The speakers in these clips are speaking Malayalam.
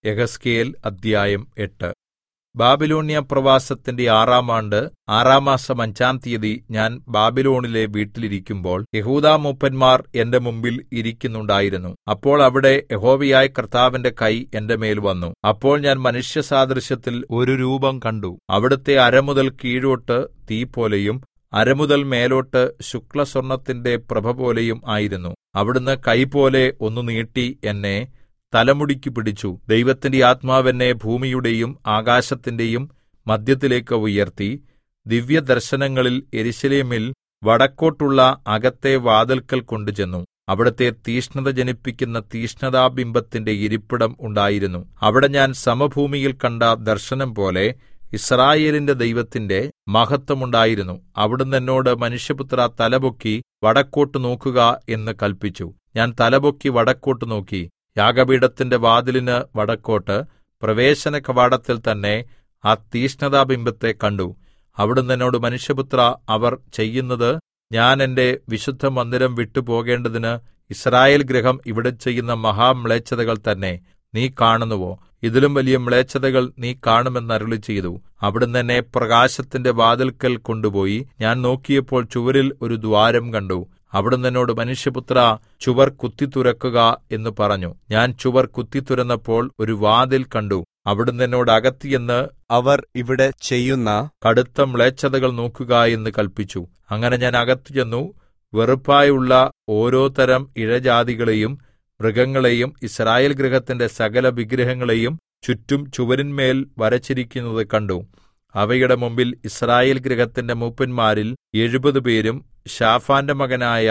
യെഹെസ്കേൽ അദ്ധ്യായം 8. ബാബിലോന്യ പ്രവാസത്തിന്റെ 6-ാം ആണ്ട് 6-ാം മാസം 5-ാം തീയതി ഞാൻ ബാബിലോണിലെ വീട്ടിലിരിക്കുമ്പോൾ യെഹൂദാമൂപ്പന്മാർ എന്റെ മുമ്പിൽ ഇരിക്കുന്നുണ്ടായിരുന്നു. അപ്പോൾ അവിടെ യഹോവയായ കർത്താവിന്റെ കൈ എന്റെ മേൽ വന്നു. അപ്പോൾ ഞാൻ മനുഷ്യസാദൃശ്യത്തിൽ ഒരു രൂപം കണ്ടു. അവിടുത്തെ അരമുതൽ കീഴോട്ട് തീപോലെയും അരമുതൽ മേലോട്ട് ശുക്ലസ്വർണ്ണത്തിന്റെ പ്രഭപോലെയും ആയിരുന്നു. അവിടുന്ന് കൈപോലെ ഒന്ന് നീട്ടി എന്നെ തലമുടിക്ക് പിടിച്ചു. ദൈവത്തിന്റെ ആത്മാവ് എന്നെ ഭൂമിയുടെയും ആകാശത്തിന്റെയും മദ്ധ്യത്തിലേക്ക് ഉയർത്തി ദിവ്യദർശനങ്ങളിൽ യെരൂശലേമിൽ വടക്കോട്ടുള്ള അകത്തെ വാതിൽക്കൽ കൊണ്ടുചെന്നു. അവിടുത്തെ തീക്ഷ്ണത ജനിപ്പിക്കുന്ന തീക്ഷ്ണതാബിംബത്തിന്റെ ഇരിപ്പിടം ഉണ്ടായിരുന്നു. അവിടെ ഞാൻ സമഭൂമിയിൽ കണ്ട ദർശനം പോലെ യിസ്രായേലിന്റെ ദൈവത്തിന്റെ മഹത്വമുണ്ടായിരുന്നു. അവിടുന്ന് എന്നോട്, മനുഷ്യപുത്രാ, തലപൊക്കി വടക്കോട്ട് നോക്കുക എന്ന് കല്പിച്ചു. ഞാൻ തലപൊക്കി വടക്കോട്ട് നോക്കി. യാഗപീഠത്തിന്റെ വാതിലിന് വടക്കോട്ട് പ്രവേശന കവാടത്തിൽ തന്നെ ആ തീക്ഷ്ണതാബിംബത്തെ കണ്ടു. അവിടുന്ന് എന്നോട്, മനുഷ്യപുത്രാ, അവർ ചെയ്യുന്നത് ഞാൻ എന്റെ വിശുദ്ധമന്ദിരം വിട്ടുപോകേണ്ടതിന് യിസ്രായേൽ ഗൃഹം ഇവിടെ ചെയ്യുന്ന മഹാമ്ലേച്ഛതകൾ തന്നെ നീ കാണുന്നുവോ? ഇതിലും വലിയ മ്ലേച്ഛതകൾ നീ കാണുമെന്ന് അരുളിച്ചെയ്തു. അവിടുന്ന് എന്നെ പ്രകാശത്തിന്റെ വാതിൽക്കൽ കൊണ്ടുപോയി. ഞാൻ നോക്കിയപ്പോൾ ചുവരിൽ ഒരു ദ്വാരം കണ്ടു. അവിടുന്ന് എന്നോട്, മനുഷ്യപുത്രാ, ചുവർ കുത്തിത്തുരക്കുക എന്ന് പറഞ്ഞു. ഞാൻ ചുവർ കുത്തിത്തുരന്നപ്പോൾ ഒരു വാതിൽ കണ്ടു. അവിടുന്ന് എന്നോട്, അകത്ത് ചെന്ന് അവർ ഇവിടെ ചെയ്യുന്ന കടുത്ത മ്ലേച്ഛതകൾ നോക്കുക എന്ന് കല്പിച്ചു. അങ്ങനെ ഞാൻ അകത്ത് ചെന്നു. വെറുപ്പായുള്ള ഓരോ തരം ഇഴജാതികളെയും മൃഗങ്ങളെയും യിസ്രായേൽ ഗൃഹത്തിന്റെ സകല വിഗ്രഹങ്ങളെയും ചുറ്റും ചുവരിന്മേൽ വരച്ചിരിക്കുന്നത് കണ്ടു. അവയുടെ മുമ്പിൽ യിസ്രായേൽ ഗൃഹത്തിന്റെ മൂപ്പന്മാരിൽ 70 പേരും ശാഫാന്റെ മകനായ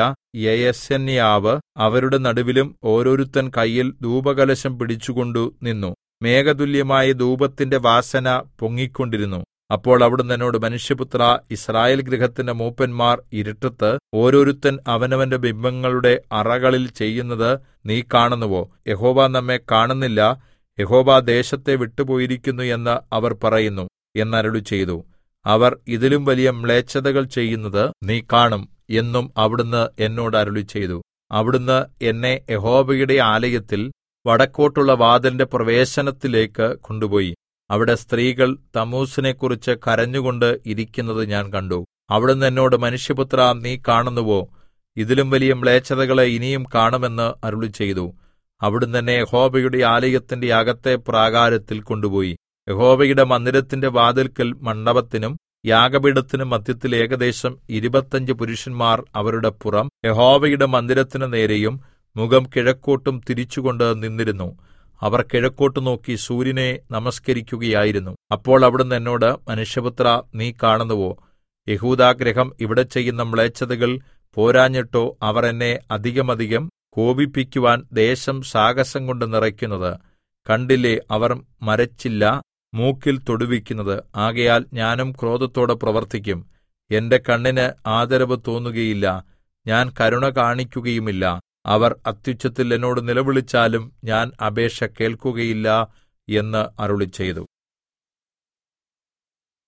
യയസന്യാവ് അവരുടെ നടുവിലും ഓരോരുത്തൻ കയ്യിൽ ധൂപകലശം പിടിച്ചുകൊണ്ടു നിന്നു. മേഘതുല്യമായ ധൂപത്തിന്റെ വാസന പൊങ്ങിക്കൊണ്ടിരുന്നു. അപ്പോൾ അവിടുന്ന് എന്നോട്, മനുഷ്യപുത്രാ, യിസ്രായേൽ ഗൃഹത്തിന്റെ മൂപ്പന്മാർ ഇരുട്ടത്ത് ഓരോരുത്തൻ അവനവന്റെ ബിംബങ്ങളുടെ അറകളിൽ ചെയ്യുന്നത് നീ കാണുന്നുവോ? യഹോവ നമ്മെ കാണുന്നില്ല, യഹോവ ദേശത്തെ വിട്ടുപോയിരിക്കുന്നു എന്ന് അവർ പറയുന്നു എന്നരുളിച്ചെയ്തു. അവർ ഇതിലും വലിയ മ്ലേച്ഛതകൾ ചെയ്യുന്നത് നീ കാണും എന്നും അവിടുന്ന് എന്നോട് അരുളിച്ചെയ്തു. അവിടുന്ന് എന്നെ യഹോവയുടെ ആലയത്തിൽ വടക്കോട്ടുള്ള വാതിലിന്റെ പ്രവേശനത്തിലേക്ക് കൊണ്ടുപോയി. അവിടെ സ്ത്രീകൾ തമ്മൂസിനെക്കുറിച്ച് കരഞ്ഞുകൊണ്ട് ഇരിക്കുന്നത് ഞാൻ കണ്ടു. അവിടുന്ന് എന്നോട്, മനുഷ്യപുത്രാ, നീ കാണുന്നുവോ? ഇതിലും വലിയ മ്ലേച്ഛതകളെ ഇനിയും കാണുമെന്ന് അരുളിച്ചെയ്തു. അവിടുന്ന് എന്നെ യഹോവയുടെ ആലയത്തിന്റെ അകത്തെ പ്രാകാരത്തിൽ കൊണ്ടുപോയി. യഹോവയുടെ മന്ദിരത്തിന്റെ വാതിൽക്കൽ മണ്ഡപത്തിനും യാഗപീഠത്തിനും മദ്ധ്യത്തിൽ ഏകദേശം 25 പുരുഷന്മാർ അവരുടെ പുറം യഹോവയുടെ മന്ദിരത്തിനു നേരെയും മുഖം കിഴക്കോട്ടും തിരിച്ചുകൊണ്ട് നിന്നിരുന്നു. അവർ കിഴക്കോട്ട് നോക്കി സൂര്യനെ നമസ്കരിക്കുകയായിരുന്നു. അപ്പോൾ അവിടുന്ന് എന്നോട്, മനുഷ്യപുത്രാ, നീ കാണുന്നുവോ? യെഹൂദാഗൃഹം ഇവിടെ ചെയ്യുന്ന മ്ലേച്ഛതകൾ പോരാഞ്ഞിട്ടോ അവർ എന്നെ അധികമധികം കോപിപ്പിക്കുവാൻ ദേശം സാഹസം കൊണ്ട് നിറയ്ക്കുന്നത് കണ്ടില്ലേ? അവർ മരച്ചില്ല മൂക്കിൽ തൊടുവിക്കുന്നത്. ആകയാൽ ഞാനും ക്രോധത്തോടെ പ്രവർത്തിക്കും. എന്റെ കണ്ണിന് ആദരവ് തോന്നുകയില്ല, ഞാൻ കരുണ കാണിക്കുകയുമില്ല. അവർ അത്യുച്ചത്തിൽ എന്നോട് നിലവിളിച്ചാലും ഞാൻ അപേക്ഷ കേൾക്കുകയില്ല എന്ന് അരുളിച്ചെയ്തു.